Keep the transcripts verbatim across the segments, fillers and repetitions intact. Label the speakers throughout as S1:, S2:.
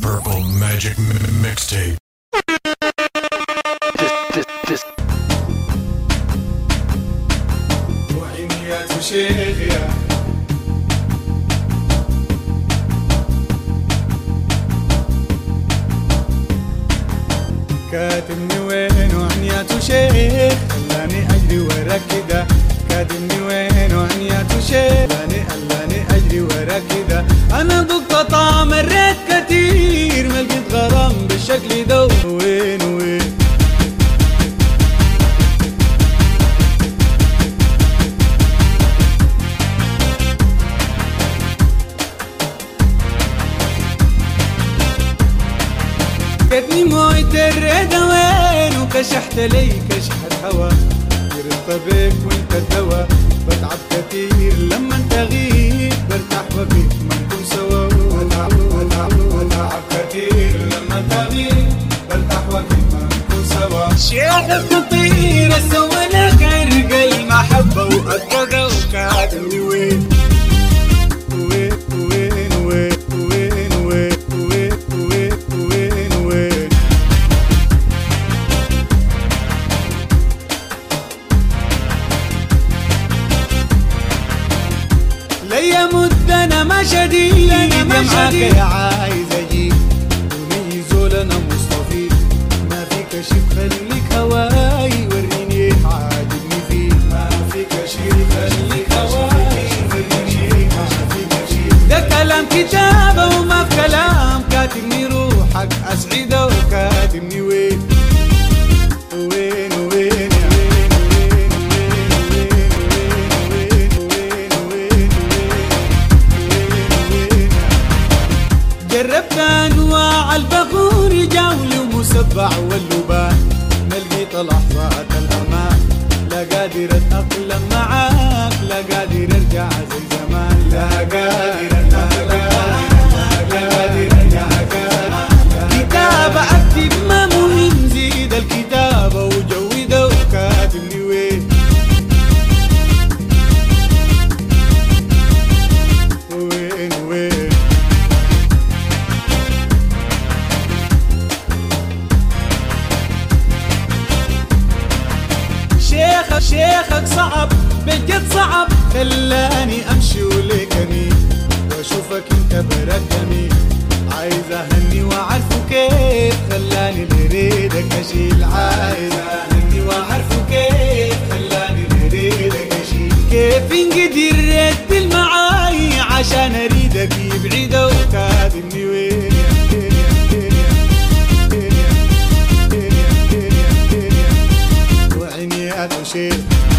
S1: Purple Magic M- Mixtape.
S2: This, this, this.
S3: وعينيات شيخ يا كاتبني وين وعنيات شيخ خلاني اجري ورا كده كاتبني وين وعنيات شيخ خلاني خلاني اجري ورا كده انا ضد طعم مريت كتير ما لقيت غرام بالشكل ده وين وين جتني مويت الريدة وين وكشحت لي كشحت هوا يرضى بك وانت الدوا بتعب كتير لما انت غيب برتاح وفيك ما نكون سوا بتعب بتعب بتعب كتير لما انت غيب برتاح وفيك ما نكون سوا شيخ خطير اسوي لك عرق المحبة وأكده وكاتبني وين وين وين وين وين وين وين وين وين وين ليا مدة انا ما شديد انا ما شديد عايز اجيب وني زول انا مصطفي ما في كشف خليك هواي وريني عاجبني فيه ما في كشف خليك هواي وريني عاجبني فيه ده كلام كتابة وما في كلام كاتبني روحك اسعده وكاتبني وين وين وين جربت انواع البخور جولي ومسبع واللبان ما لقيت لحظات الامان لا قادر اتاقلم معاك لا قادر ارجع زي زمان لا قادر لا قادر ارجع كتابة اكتب ما مهم زيد الكتابة وجوده وكاتبني وين وين وين شيخك شيخك صعب بجد صعب خلاني امشي ولكني واشوفك انت بركني عايز اهني واعرفه كيف خلاني لريدك اشيل عايز اهني واعرفه كيف خلاني لريدك اشيل كيف انقدر رد المعاي عشان اريدك يبعده وكاتبني وين وعينيات شيخ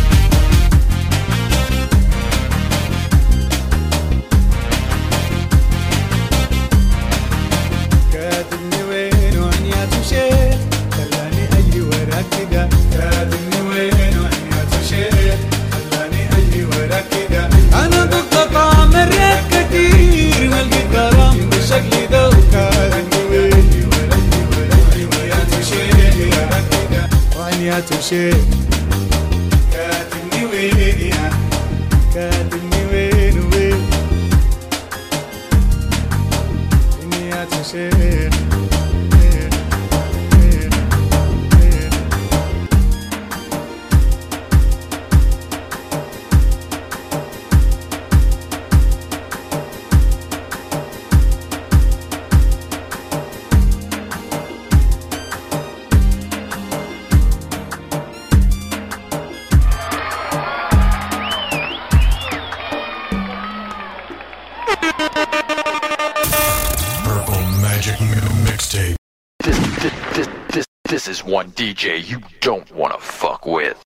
S3: كاتبني وين وعنيات شيخ خلاني اجري وراك كده كاتبني وين وعنيات شيخ خلاني اجري وراك كده انا ضد طعم مريت كتير ما لقيت غرام بالشكل ده وكاتبني وين وعنيات شيخ وعنيات شيخ كاتبني وين يا كاتبني وين وين وعنيات شيخ
S1: Purple Magic M- Mixtape.
S2: This, this, this, this, this is one D J you don't want to fuck with.